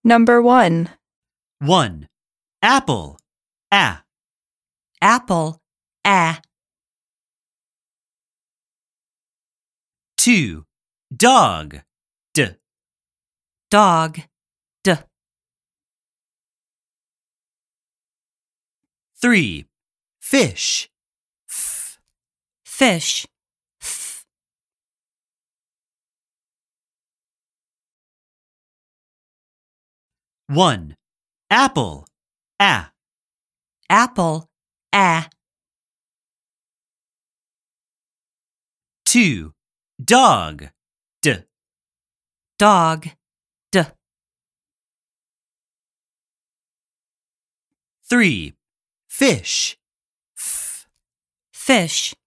Number 1. 1. Apple. A. Apple, a. 2. Dog. D. Dog, d. 3. Fish. F. Fish, th. 1. Apple. A. Apple, a. 2. Dog. D. Dog, d. 3. Fish. F. Fish,